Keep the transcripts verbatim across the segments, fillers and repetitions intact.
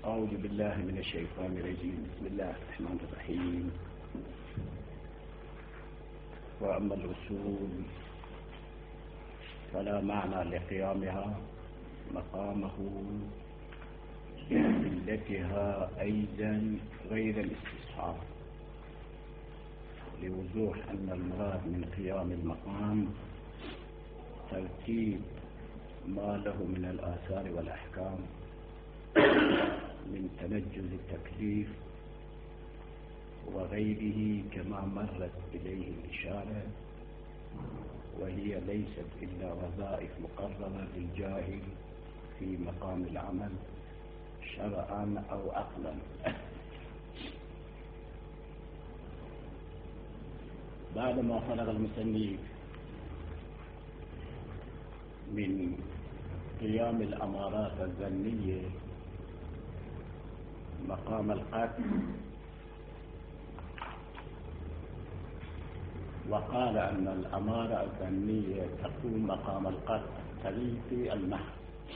أعوذ بالله من الشيطان الرجيم. بسم الله الرحمن الرحيم. وأما الأصول فلا معنى لقيامها مقامه بأدلتها أيضا غير الاستصحاب، لوضوح أن المراد من قيام المقام ترتيب ما له من الآثار والأحكام من تنجز التكليف وغيره، كما مرت إليه الإشارة، وهي ليست إلا وظائف مقررة للجاهل في مقام العمل شرعا أو عقلا. بعدما فرغ المصنف من قيام الأمارات الظنية مقام القتل، وقال أن الأمارة الظنية تقوم مقام القتل الطريقي المحض،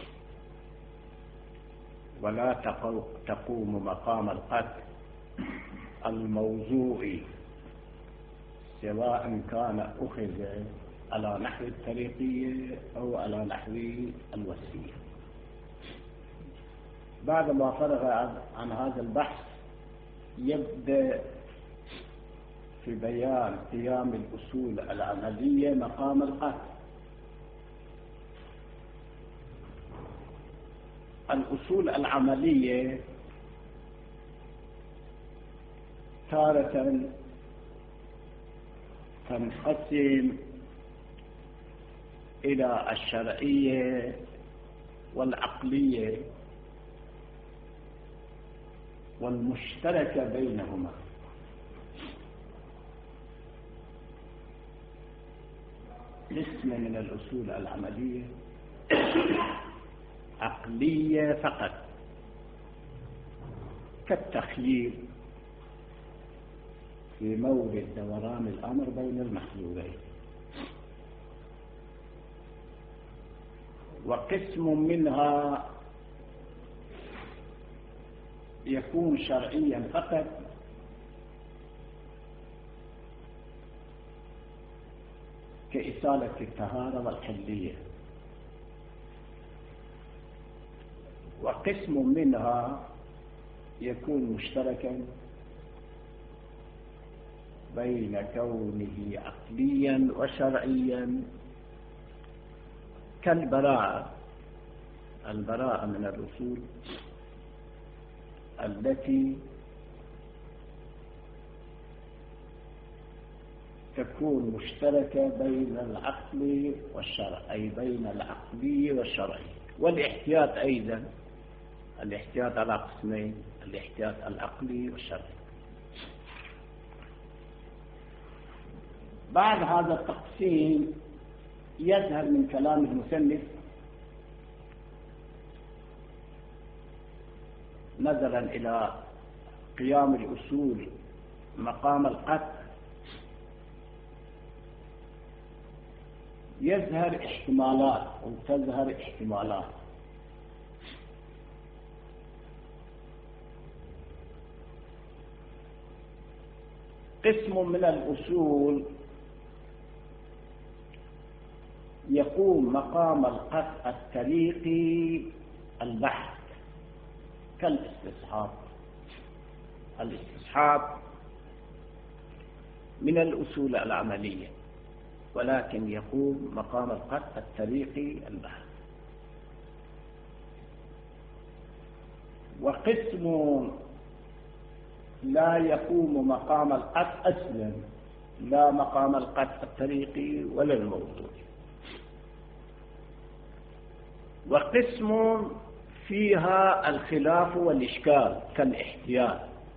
ولا تقوم مقام القتل الموضوعي، سواء كان أخذ على نحو الطريقية أو على نحو الوصفية. بعدما فرغ عن هذا البحث يبدأ في بيان قيام الأصول العملية مقام القتل. الأصول العملية تارة تنقسم إلى الشرعية والعقلية والمشتركة بينهما. قسم من الأصول العملية عقلية فقط، كالتخيير في مورد دوران الأمر بين المحظورين، وقسم منها يكون شرعيا فقط، كإزالة الطهارة والحلية، وقسم منها يكون مشتركا بين كونه عقليا وشرعيا، كالبراءة. البراءة من الأصول التي تكون مشتركة بين العقل والشرع، أي بين العقلي والشرعي. والاحتياط أيضا، الاحتياط على قسمين، الاحتياط العقلي والشرعي. بعد هذا التقسيم يظهر من كلام المصنف نظرا إلى قيام الأصول مقام القتل، يظهر احتمالات أو تظهر احتمالات. قسم من الأصول يقوم مقام القطع الطريقي البحث، كالاستصحاب. الاستصحاب من الأصول العملية، ولكن يقوم مقام القطع الطريقي البحث. وقسم لا يقوم مقام القطع أصلا، لا مقام القطع الطريقي ولا الموضوعي. وقسم فيها الخلاف والإشكال، كالاحتياط،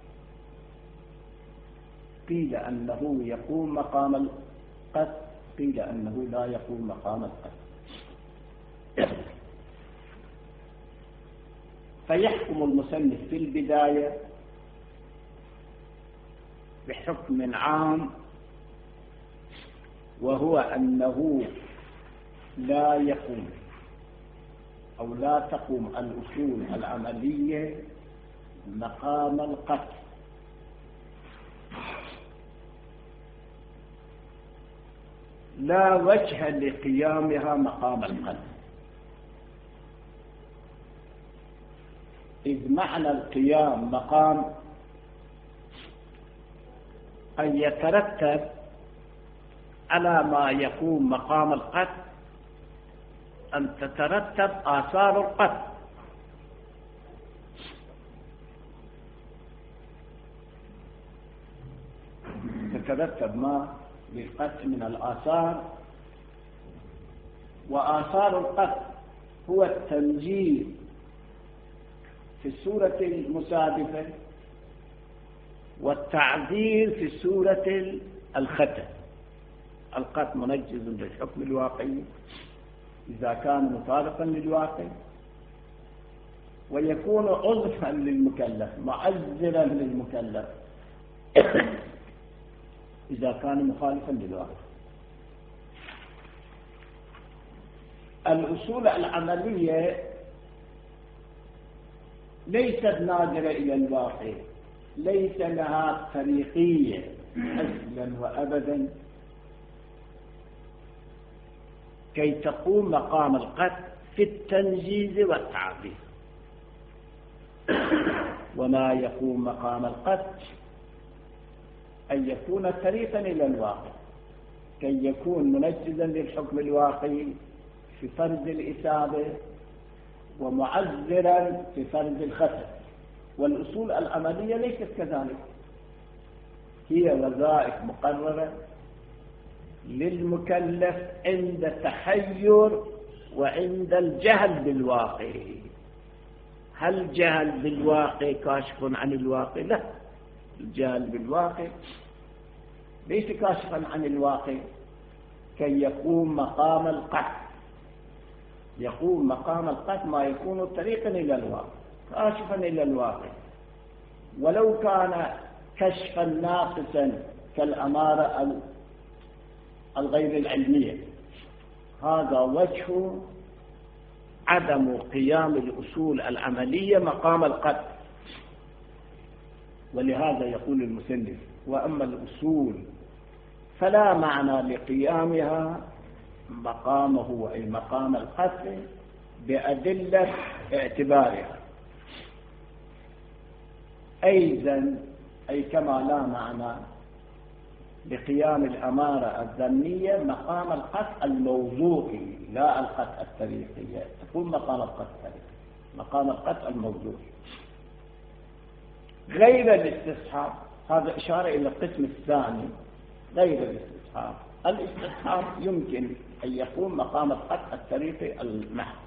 قيل أنه يقوم مقام القتل، قيل أنه لا يقوم مقام القتل. فيحكم المصنف في البداية بحكم عام، وهو أنه لا يقوم أو لا تقوم الأصول العملية مقام القتل لا وجه لقيامها مقام القتل، إذ معنى القيام مقام أن يترتب على ما يقوم مقام القتل أن تترتب آثار القتل، تترتب ما للقتل من الآثار، وآثار القتل هو التنجيز في السورة المسادفة والتعذير في سورة الختم. القتل منجز للحكم الواقعي إذا كان مطابقا للواقع، ويكون عذرا للمكلف معذرا للمكلف إذا كان مخالفا للواقع. الأصول العملية ليست نادرة إلى الواقع، ليس لها طريقية أصلا وأبدا كي تقوم مقام القتل في التنجيز والتعذير. وما يقوم مقام القتل أن يكون طريقا إلى الواقع كي يكون منجزا للحكم الواقعي في فرض الإثابة ومعذرا في فرض الخطأ. والأصول العملية ليست كذلك، هي وظائف مقررة للمكلف عند تحير وعند الجهل بالواقع. هل جهل بالواقع كاشف عن الواقع؟ لا، الجهل بالواقع ليس كاشفا عن الواقع كي يقوم مقام القتل. يقوم مقام القتل ما يكون طريقا إلى الواقع كاشفا إلى الواقع، ولو كان كشفا ناقصا كالأمارة الغير العلمية. هذا وجه عدم قيام الأصول العملية مقام القتل. ولهذا يقول المسلم: وأما الأصول فلا معنى لقيامها مقامه أي مقام القتل بأدلة اعتبارها. أيضا أي كما لا معنى لقيام الأمارة الذمية مقام القتل الموضوعي لا القتل التاريخي. تكون مقام القتل التاريخي مقام القتل الموضوعي غير الاستصحاب. هذا إشارة إلى القسم الثاني غير الاستصحاب. الاستصحاب يمكن أن يقوم مقام القتل التاريخي المحض.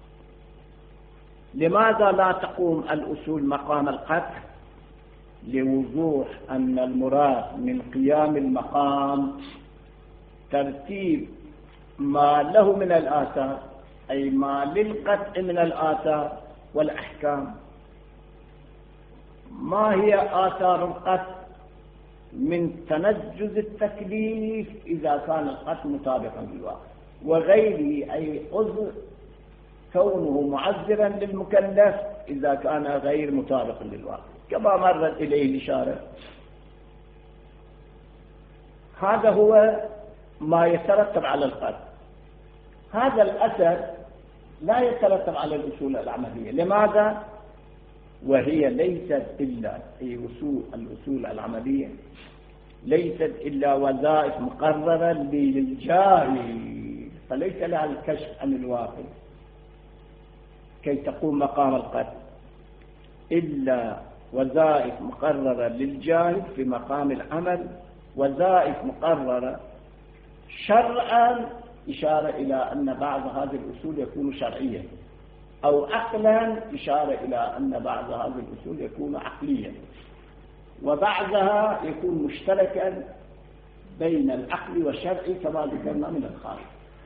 لماذا لا تقوم الأصول مقام القتل؟ لوضوح أن المراد من قيام المقام ترتيب ما له من الآثار، أي ما للقتل من الآثار والأحكام. ما هي آثار القتل؟ من تنجز التكليف إذا كان القتل مطابقا للواقع، وغيره أي عذر كونه معذرا للمكلف إذا كان غير مطابقا للواقع كما مرت إليه الإشارة. هذا هو ما يترتب على القتل. هذا الأثر لا يترتب على الأصول العملية. لماذا؟ وهي ليست إلا أي أصول الأصول العملية ليست إلا وظائف مقررة للجاهل، فليس لها الكشف عن الواقع كي تقوم مقام القتل، إلا وظائف مقررة للجاهل في مقام العمل، وظائف مقررة شرعا إشارة إلى أن بعض هذه الأصول يكون شرعيا، أو عقلا إشارة إلى أن بعض هذه الأصول يكون عقليا، وبعضها يكون مشتركا بين العقل والشرع كما ذكرنا من الخارج.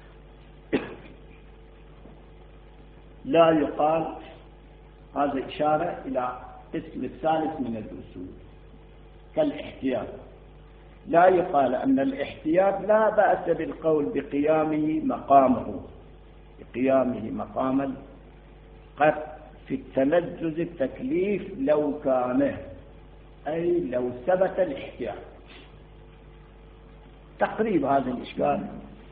لا يقال هذا إشارة إلى قسم الثالث من الأصول كالاحتياط. لا يقال أن الاحتياط لا بأس بالقول بقيامه مقامه بقيامه مقام القتل في التنجز التكليف لو كان، أي لو ثبت الاحتياط. تقريب هذا الإشكال.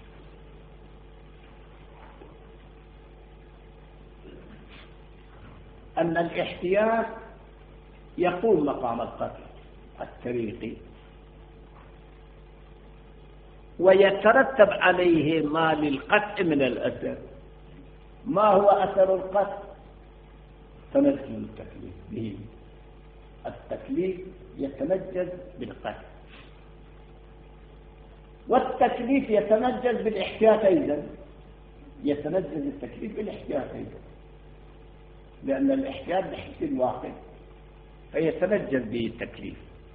أن الاحتياط يقوم مقام القتل الطريقي، ويترتب عليه ما للقتل من الأثر. ما هو أثر القتل؟ تنجز التكليف به. التكليف يتنجز بالقتل، والتكليف يتنجز بالاحتياط أيضا. يتنجز التكليف بالاحتياط أيضا، لأن الاحتياط بحث واحد فيتنجز به التكليف.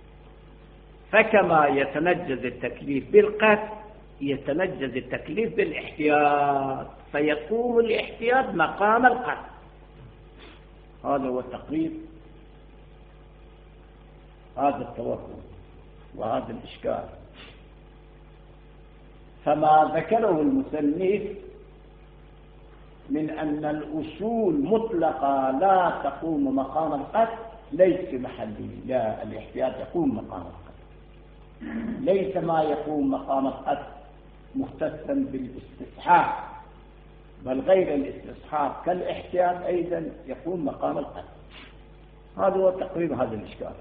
فكما يتنجز التكليف بالقتل يتنجز التكليف بالاحتياط، فيقوم الاحتياط مقام القتل. هذا هو التقريب، هذا التوقف وهذا الإشكال. فما ذكره المصنف من أن الأصول مطلقة لا تقوم مقام القتل ليس في محله. لا، الاحتياط يقوم مقام القتل. ليس ما يقوم مقام القتل مختصا بالاستصحاب، بل غير الاستصحاب كالاحتياط أيضا يقوم مقام القتل. هذا هو تقريب هذا الإشكال.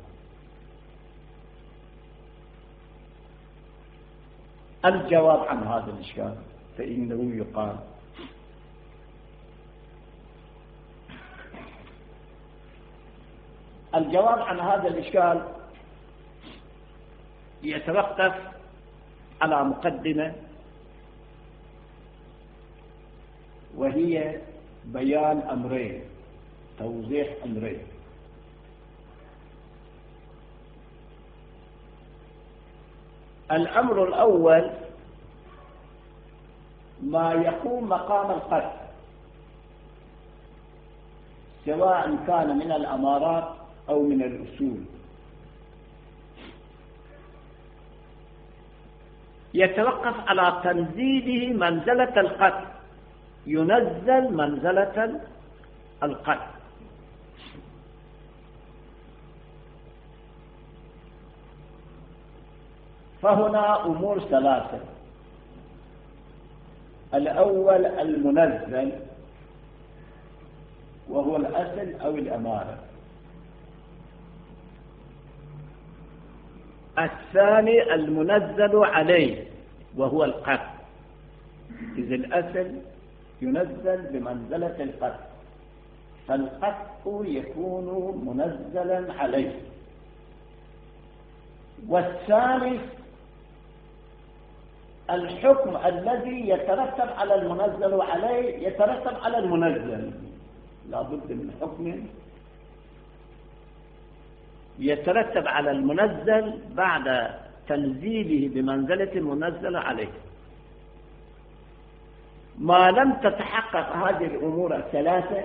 الجواب عن هذا الإشكال فإنه يقال: الجواب عن هذا الإشكال يتوقف على مقدمة، وهي بيان أمرين، توضيح أمرين. الأمر الأول ما يقوم مقام القتل، سواء كان من الأمارات أو من الأصول، يتوقف على تنزيله منزلة القتل. ينزل منزلة القتل. فهنا أمور ثلاثة: الأول المنزل وهو الأصل أو الأمارة، الثاني المنزل عليه وهو القتل. إذ الأصل ينزل بمنزلة القتل، فالقتل يكون منزلا عليه. والثالث الحكم الذي يترتب على المنزل عليه يترتب على المنزل. لا بد من حكم يترتب على المنزل بعد تنزيله بمنزلة المنزل عليه. ما لم تتحقق هذه الأمور الثلاثة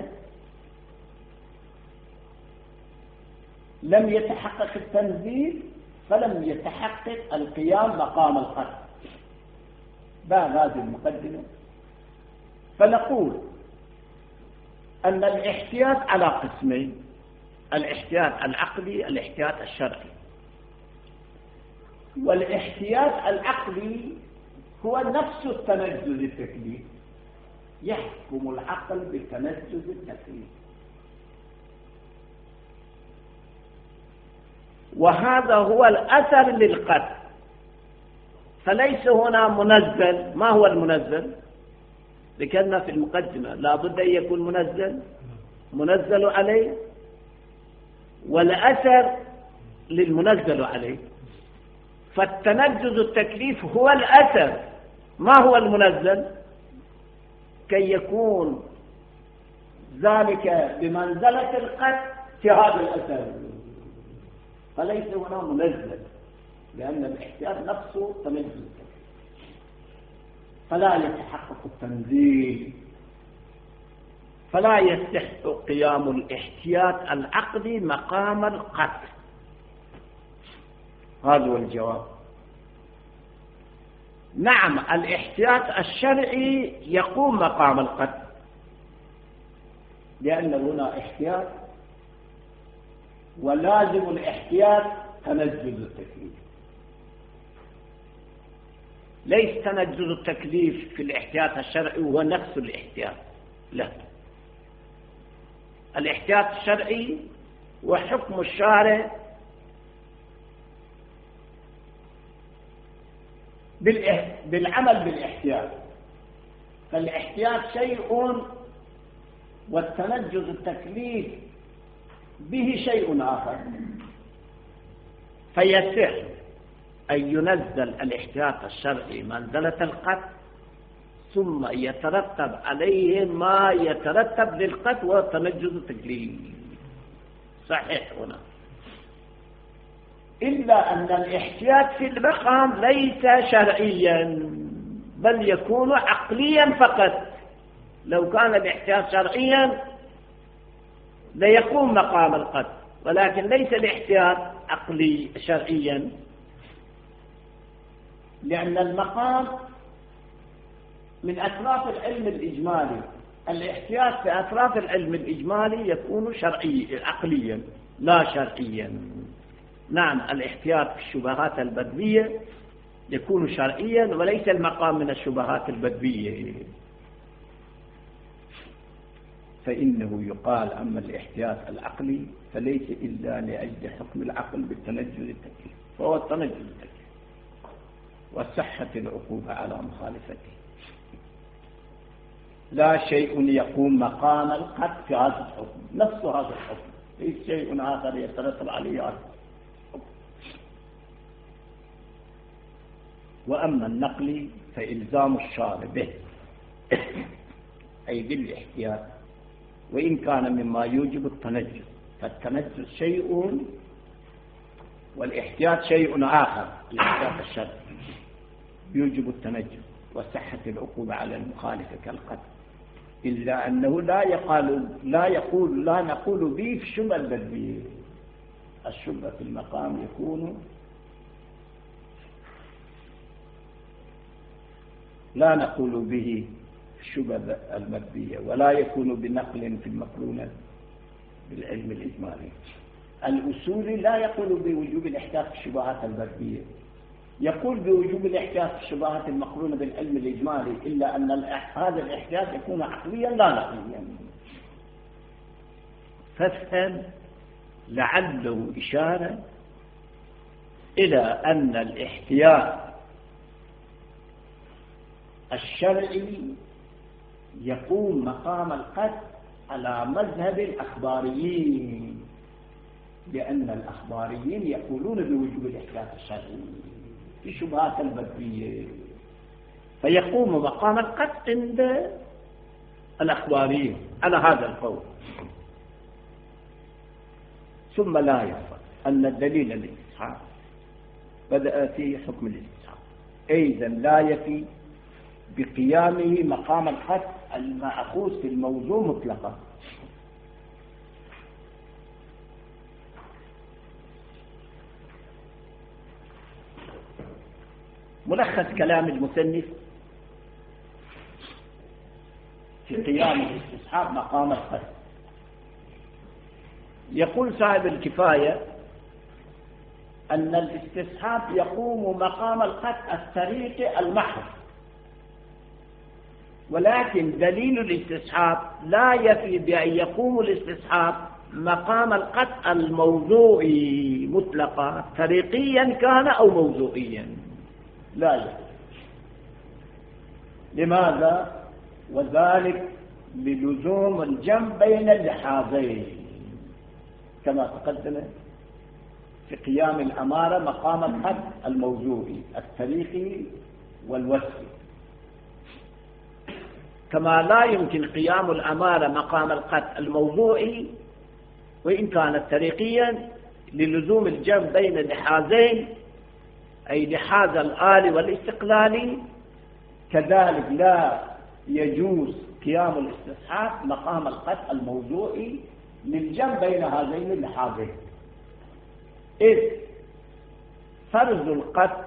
لم يتحقق التنزيل، فلم يتحقق القيام مقام القتل. بعد هذه المقدمة فنقول أن الاحتياط على قسمين: الاحتياط العقلي، الاحتياط الشرعي. والاحتياط العقلي هو نفس التنجز التكليف، يحكم العقل بتنجز التكليف، وهذا هو الأثر للقتل. فليس هنا منزل. ما هو المنزل؟ ذكرنا في المقدمة لا بد أن يكون منزل، منزل عليه، والأثر للمنزل عليه. فالتنجز التكليف هو الأثر. ما هو المنزل؟ كي يكون ذلك بمنزلة القتل في هذا الأثر. فليس هنا منزل، لأن الاحتياط نفسه تنزل، فلا يتحقق التنزيل، فلا يستحق قيام الاحتياط العقدي مقام القتل. هذا هو الجواب. نعم، الاحتياط الشرعي يقوم مقام القتل، لأن هنا احتياط، ولازم الاحتياط تنزل التكليف. ليس تنزل التكليف في الاحتياط الشرعي هو نفس الاحتياط، لا، الاحتياط الشرعي وحكم الشارع بالعمل بالاحتياط، فالاحتياط شيء والتنجز التكليف به شيء آخر. فيصح أن ينزل الاحتياط الشرعي منزلة القتل، ثم يترتب عليه ما يترتب للقتل والتنجز التكليف، صحيح هنا. إلا أن الاحتياط في المقام ليس شرعيا بل يكون عقليا فقط. لو كان الاحتياط شرعيا ليقوم مقام القتل، ولكن ليس الاحتياط عقلي شرعيا، لأن المقام من أطراف العلم الإجمالي. الاحتياط في أطراف العلم الإجمالي يكون شرعي عقليا لا شرعيا. نعم، الاحتياط في الشبهات البدوية يكون شرعيا وليس المقام من الشبهات البدوية. فإنه يقال أما الاحتياط العقلي فليس إلا لأجل حكم العقل بالتنجز التكليف، فهو التنجز التكليف وصحة العقوبة على مخالفته، لا شيء يقوم مقام القتل في هذا الحكم، نفس هذا الحكم، ليس شيء آخر يترتب عليه هذا الحكم. وأما النقل فإلزام الشارع به أي بالاحتياط، وإن كان مما يوجب التنجز، فالتنجز شيء والاحتياط شيء آخر. الاحتياط الشرعي يوجب التنجز وصحة العقوبة على المخالفة كالقتل، إلا أنه لا يقال لا يقول لا نقول به في الشبهة البدوية. الشبهة في المقام يكون لا نقول به الشبهة المبدية، ولا يكون بنقل في المقرونة بالعلم الإجمالي. الأصولي لا يقول بوجوب الاحتياط في الشبهات البدية، يقول بوجوب الاحتياط في الشبهات المقرونة بالعلم الإجمالي، إلا أن هذا الاحتياط يكون عقليا لا نقليا. فافهم لعله إشارة إلى أن الاحتياط الشرعي يقوم مقام القتل على مذهب الأخباريين، لأن الأخباريين يقولون بوجوب الاحتياط الشرعي في شبهات البدوية، فيقوم مقام القتل عند الأخباريين على هذا القول. ثم لا يفرق أن الدليل الاستصحاب بدأ في حكم الاستصحاب، أيضا لا يفي بقيامه مقام القتل المأخوذ في الموضوع مطلقا. ملخص كلام المصنف في قيام الاستصحاب مقام القتل. يقول صاحب الكفاية أن الاستصحاب يقوم مقام القتل الطريق المحض، ولكن دليل الاستصحاب لا يفي بأن يقوم الاستصحاب مقام القتل الموضوعي مطلقا، طريقيا كان أو موضوعيا، لا يفي. لماذا؟ وذلك للزوم الجمع بين اللحاظين كما تقدم في قيام الأمارة مقام القتل الموضوعي الطريقي والوصفي، كما لا يمكن قيام الأمارة مقام القتل الموضوعي وإن كانت طريقيا للزوم الجمع بين اللحاظين، أي لحاظ الآلي والاستقلالي. كذلك لا يجوز قيام الاستصحاب مقام القتل الموضوعي للجمع بين هذين اللحاظين، إذ فرض القتل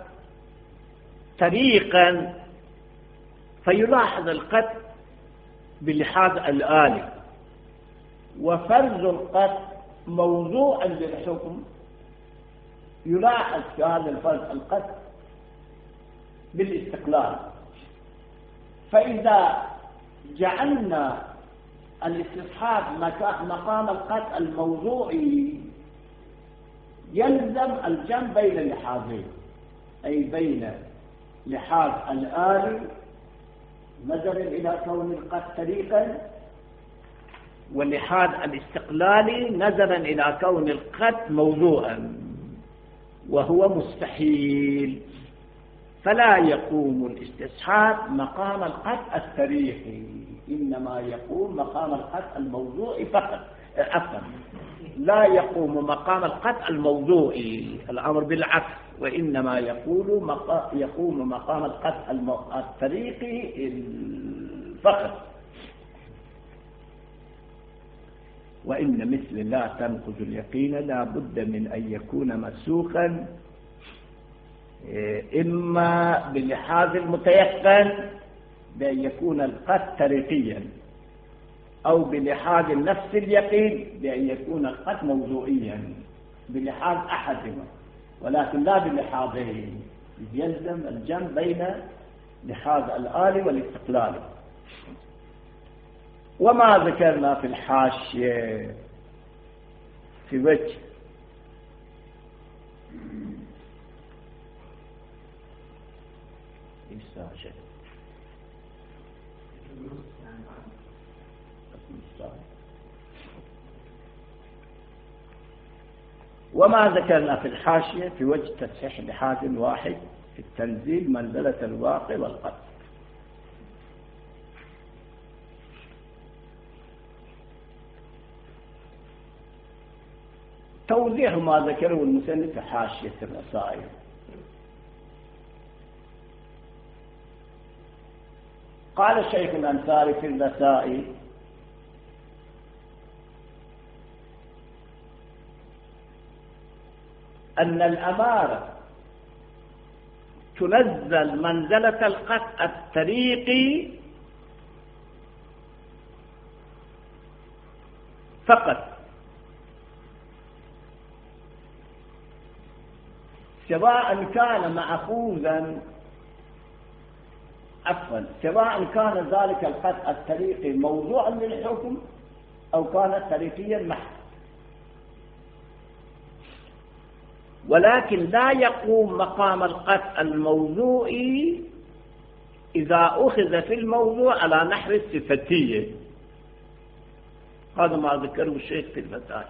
طريقا فيلاحظ القتل باللحاظ الآلي، وفرز القتل موضوعا للحكم، يلاحظ في هذا الفرز القتل بالاستقلال. فإذا جعلنا الاستصحاب مقام القتل الموضوعي يلزم الجمع بين اللحاظين، أي بين لحاظ الآلي نظرا إلى كون القتل طريقا، واللحاظ الاستقلالي نظرا إلى كون القتل موضوعا، وهو مستحيل. فلا يقوم الاستصحاب مقام القتل التاريخي، إنما يقوم مقام القتل الموضوعي فقط. عفوا، لا يقوم مقام القتل الموضوعي، الأمر بالعكس، وإنما يقول مقا... يقوم مقام القتل التاريخي فقط. وإن مثل لا تنقض اليقين لا بد من أن يكون مسوخا إما بلحاظ المتيقن بأن يكون القتل تاريخيا، أو بلحاظ نفس اليقين بأن يكون القتل موضوعيا، بلحاظ أحدهما، ولكن لا بلحاظين. يلزم الجمع بين لحاظ الآلي والاستقلالي. وما ذكرنا في الحاشية في وجه وما ذكرنا في الحاشية في وجه تصحيح لحاظ واحد في التنزيل منزلة الواقع والقتل. توضيح ما ذكره المسند في حاشية الرسائل. قال الشيخ الأنصاري في الرسائل: أن الأمارة تنزل منزلة القتل الطريقي فقط، سواء كان مأخوذا عفوا سواء كان ذلك القتل الطريقي موضوعا للحكم أو كان طريقيا محض، ولكن لا يقوم مقام القتل الموضوعي إذا أخذ في الموضوع على نحو الصفتية. هذا ما ذكره الشيخ في الرسائل.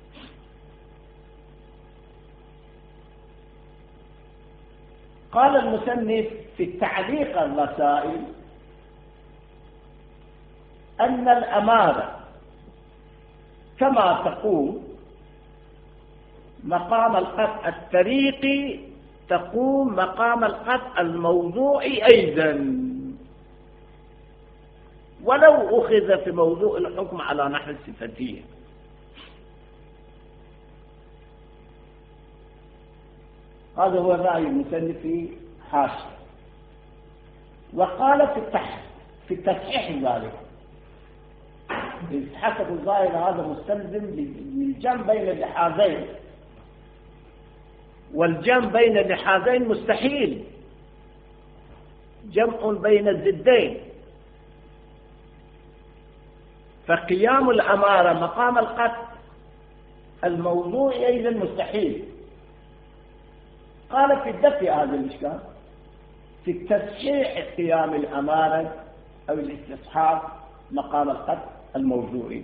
قال المصنف في التعليق الرسائل أن الأمارة كما تقوم مقام القتل الطريقي تقوم مقام القتل الموضوعي أيضا، ولو أخذ في موضوع الحكم على نحو الصفتية. هذا هو رأي المصنف في حاشية. وقال في التح... في التصحيح ذلك حسب الظاهر هذا مستلزم للجمع بين اللحاظين، والجمع بين اللحاظين مستحيل، جمع بين الضدين، فقيام الأمارة مقام القتل الموضوع أيضا مستحيل. قال في الدفع هذا الإشكال في التصحيح قيام الأمارة أو الاستصحاب مقام القتل الموضوعي.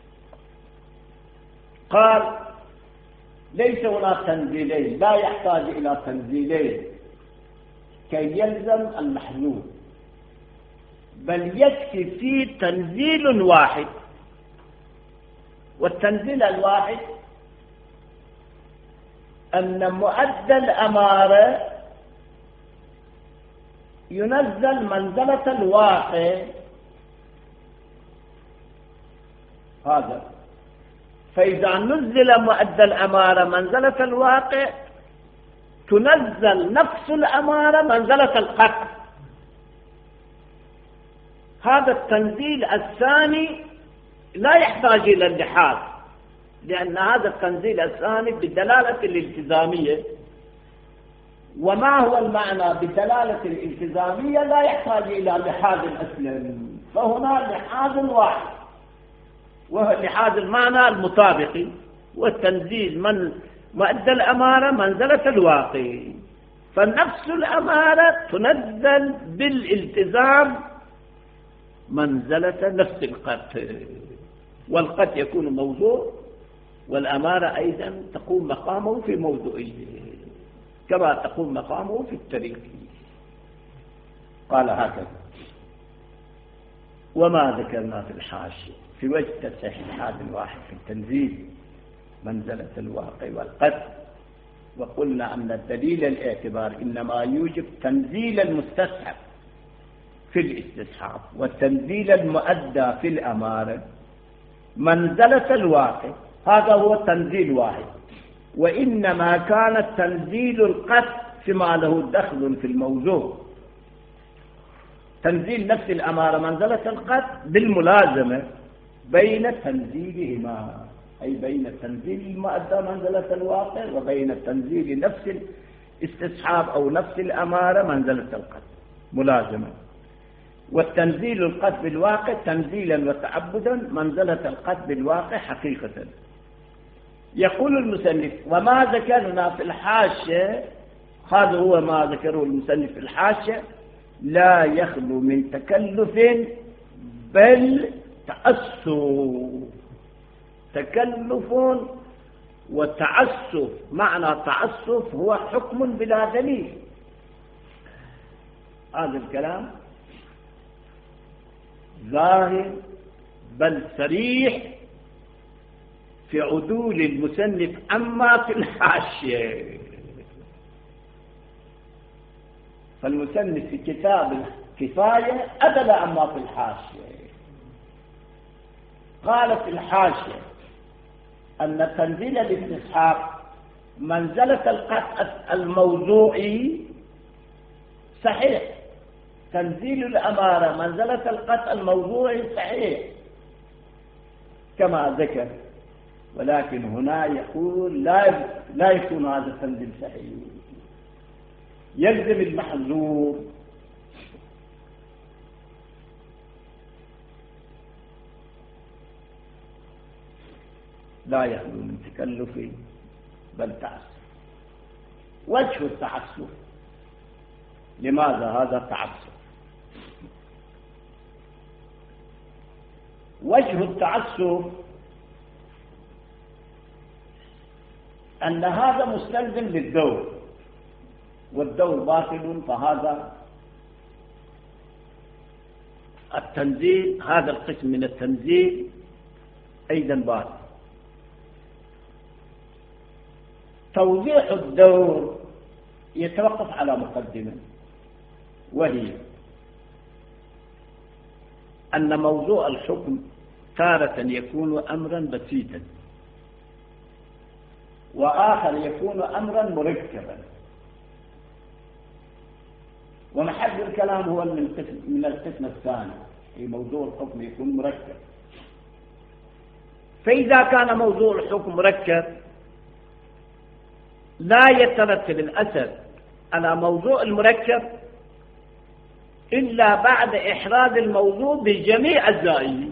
قال: ليس هناك تنزيلين، لا يحتاج إلى تنزيلين كي يلزم المحذوف، بل يكفي فيه تنزيل واحد، والتنزيل الواحد أن مؤدى الأمارة ينزل منزلة الواقع. هذا فإذا نزل مؤدى الأمارة منزلة الواقع تنزل نفس الأمارة منزلة القتل. هذا التنزيل الثاني لا يحتاج إلى اللحاظ، لأن هذا التنزيل الثاني بالدلالة الالتزامية، وما هو المعنى بالدلالة الالتزامية لا يحتاج إلى لحاظ أصلا، فهنا لحاظ واحد وهو لحاظ المعنى المطابق، والتنزيل من مؤدى الأمارة منزلة الواقع، فنفس الأمارة تنزل بالالتزام منزلة نفس القط، والقط يكون موضوع والأمارة أيضا تقوم مقامه في موضوعه كما تقوم مقامه في الطريق. قال هكذا: وما ذكرنا في الحاشية في وجه تصحيح الحاد الواحد في التنزيل منزلة الواقع والقط، وقلنا أن الدليل الاعتبار إنما يوجب تنزيل المستصحب في الاستصحاب والتنزيل المؤدى في الأمارة منزلة الواقع، هذا هو تنزيل واحد. وإنما كان التنزيل القط فيما له دخل في الموضوع، تنزيل نفس الأمارة منزلة القط بالملازمة بين تنزيلهما، أي بين التنزيل المؤدى منزلة الواقع وبين تنزيل نفس الاستصحاب أو نفس الأمارة منزلة القط ملازمة. والتنزيل القط بالواقع تنزيلا وتعبدا منزلة القط بالواقع حقيقة. يقول المصنف: وما ذكرنا في الحاشية، هذا هو ما ذكره المصنف في الحاشية، لا يخلو من تكلف بل تأسف. تكلف وتعسف، معنى تعسف هو حكم بلا دليل. هذا الكلام ظاهر بل صريح في عدول المصنف أما في الحاشية. فالمصنف في كتاب الكفاية أدل أما في الحاشية، قال في الحاشية أن تنزيل الاستصحاب منزلة القطع الموضوعي صحيح، تنزيل الأمارة منزلة القطع الموضوعي صحيح كما ذكر، ولكن هنا يقول لا لا يكون هذا التنزيل صحيح، يلزم المحظور. لا يخلو من تكلف بل تعسف. وجه التعسف، لماذا هذا التعسف؟ وجه التعسف أن هذا مستلزم للدور، والدور باطل، فهذا التنزيل هذا القسم من التنزيل أيضا باطل. توضيح الدور يتوقف على مقدمة، وهي أن موضوع الحكم تارة يكون أمرا بسيطا، وآخر يكون أمرا مركبا، ومحل الكلام هو من القسم الثاني، في موضوع الحكم يكون مركب. فإذا كان موضوع الحكم مركب لا يترتب الأثر على موضوع المركب إلا بعد إحراز الموضوع بجميع أجزائه،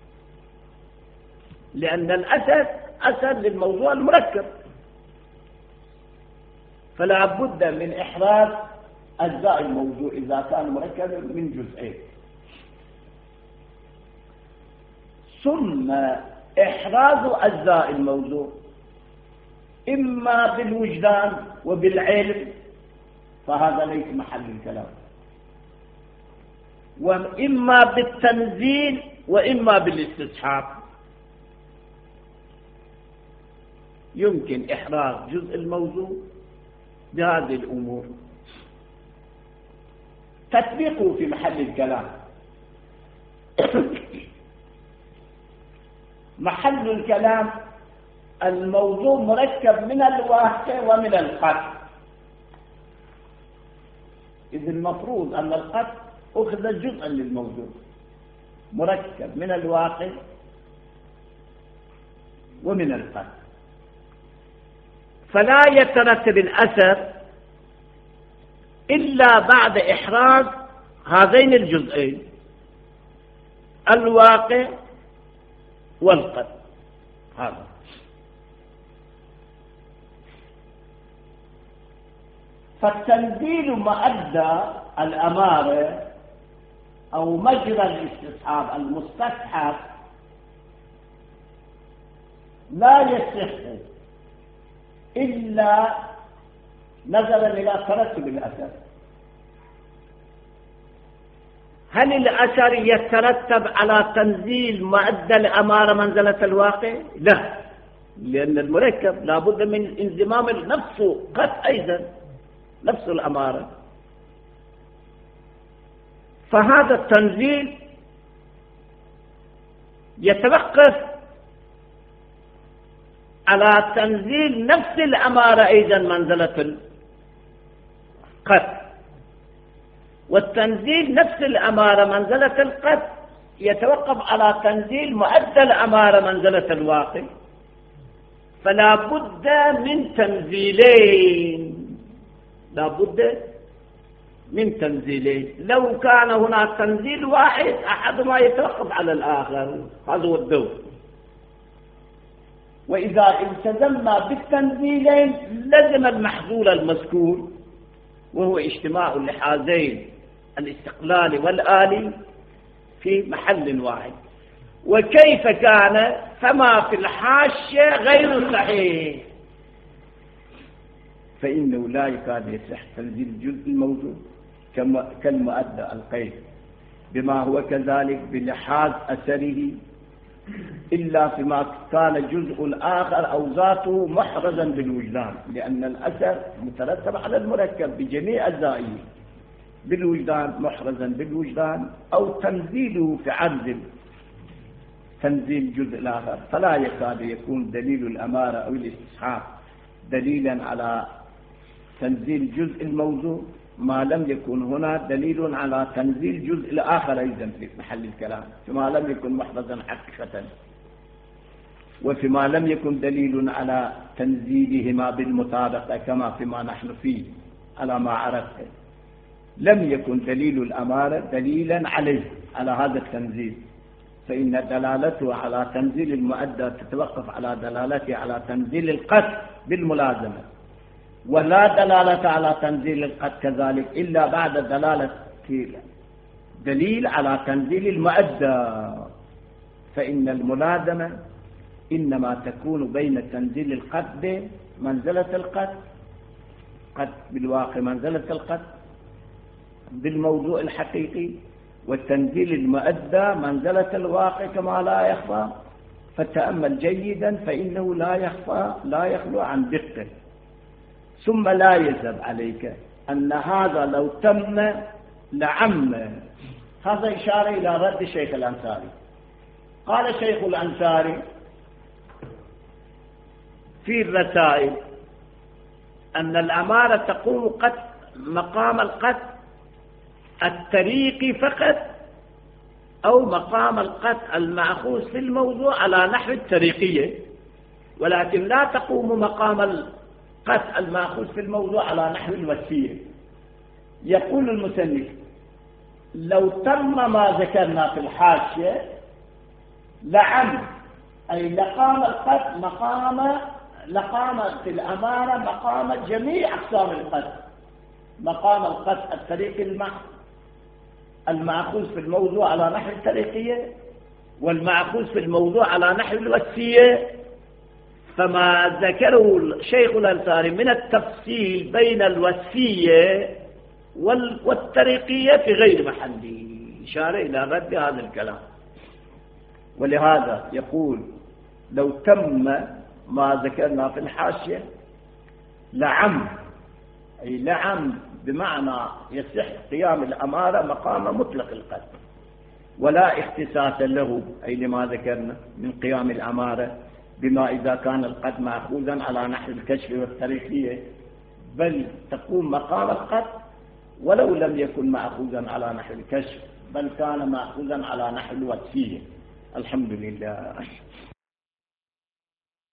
لأن الأثر أثر للموضوع المركب، فلا بد من إحراز أجزاء الموضوع إذا كان مركبا من جزئين، ثم إحراز أجزاء الموضوع إما بالوجدان وبالعلم، فهذا ليس محل الكلام، وإما بالتنزيل وإما بالاستصحاب. يمكن إحراز جزء الموضوع بهذه الأمور. تطبيقه في محل الكلام محل الكلام الموضوع مركب من الواقع ومن القطع، إذ المفروض أن القطع أخذ جزءا للموضوع، مركب من الواقع ومن القتل، فلا يترتب الأثر إلا بعد إحراز هذين الجزئين الواقع والقتل. هذا فالتنزيل مؤدى الأمارة أو مجرى الاستصحاب المستصحب لا يصح إلا نظرا إلى ترتب الأثر. هل الأثر يترتب على تنزيل مؤدى الأمارة منزلة الواقع؟ لا، لأن المركب لابد من انضمام نفسه قد أيضا نفس الأمارة، فهذا التنزيل يتوقف على تنزيل نفس الأمارة أيضا منزلة القتل، والتنزيل نفس الأمارة منزلة القتل يتوقف على تنزيل مؤدى الأمارة منزلة الواقع، فلا بد من تنزيلين، لا بد من تنزيلين. لو كان هناك تنزيل واحد أحدهما يتوقف على الآخر، هذا هو الدور. وإذا التزمنا بالتنزيلين لزم المحظور المذكور وهو اجتماع لهذين الاستقلال والآلي في محل واحد. وكيف كان فما في الحاشية غير صحيح، فإنه لا يكاد يصح تنزيل الجزء الموجود كالمؤدى القيد بما هو كذلك بلحاظ أثره إلا فيما كان الجزء الآخر أو ذاته محرزا بالوجدان، لأن الأثر مترتب على المركب بجميع أجزائه بالوجدان، محرزا بالوجدان، أو تنزيله في عرض تنزيل الجزء الآخر، فلا يكاد يكون دليل الأمارة أو الاستصحاب دليلا على تنزيل الجزء الموضوع ما لم يكن هنا دليل على تنزيل الجزء الآخر أيضا في محل الكلام، فيما لم يكن محرزا حقيقة، وفيما لم يكن دليل على تنزيلهما بالمطابقة كما فيما نحن فيه على ما عرفت، لم يكن دليل الأمارة دليلا عليه على هذا التنزيل، فإن دلالته على تنزيل المؤدى تتوقف على دلالته على تنزيل القتل بالملازمة، ولا دلالة على تنزيل القتل كذلك إلا بعد دلالة دليل على تنزيل المؤدى، فإن الملازمة إنما تكون بين تنزيل القتل منزلة القتل قد بالواقع منزلة القتل بالموضوع الحقيقي، والتنزيل المؤدى منزلة الواقع كما لا يخفى. فتأمل جيدا فإنه لا يخفى لا يخلو عن دقة. ثم لا يلزم عليك أن هذا لو تم لعم. هذا إشارة إلى رد الشيخ الأنصاري. قال الشيخ الأنصاري في الرسائل أن الأمارة تقوم قد مقام القتل الطريقي فقط أو مقام القتل المأخوذ في الموضوع على نحو الطريقية، ولكن لا تقوم مقام القتل المأخوذ في الموضوع على نحو الوصية. يقول المصنف لو تم ما ذكرنا في الحاشية لعم، أي لقام القتل مقام لقامت الأمارة مقام جميع أقسام القتل، مقام القتل الطريقي المحض المأخوذ في الموضوع على نحو الطريقية والمأخوذ في الموضوع على نحو الوصية. فما ذكره الشيخ الأنصاري من التفصيل بين الوصية والطريقية في غير محله، إشارة إلى رد هذا الكلام. ولهذا يقول لو تم ما ذكرنا في الحاشية لعم، أي لعم بمعنى يصح قيام الأمارة مقام مطلق القتل ولا اختصاص له، أي لما ذكرنا من قيام الأمارة بما إذا كان القتل مأخوذا على نحو الكشف والتاريخية، بل تقوم مقام القتل ولو لم يكن مأخوذا على نحو الكشف، بل كان مأخوذا على نحو الوصية. الحمد لله.